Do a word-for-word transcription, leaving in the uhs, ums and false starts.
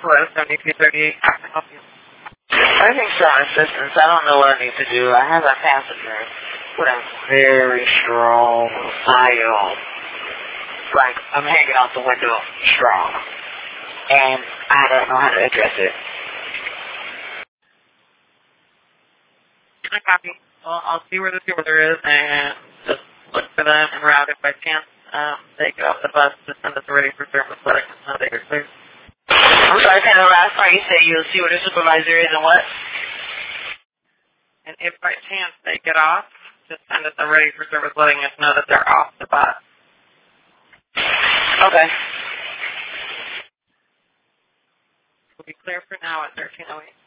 Hello, seventy-two thirty-eight. How can I help you? I think strong assistance. I don't know what I need to do. I have a passenger with a very strong file. Like, I'm hanging out the window strong. And I don't know how to address it. I copy. Well, I'll see where the supervisor is and just look for them and route if by chance um, they get off the bus to send us a ready for service letter on Sunday or Thursday. I'm sorry, kind of the last part you said you'll see where the supervisor is and what? And if by chance they get off, just send us a ready for service letting us know that they're off the bus. Okay. We'll be clear for now at thirteen oh eight.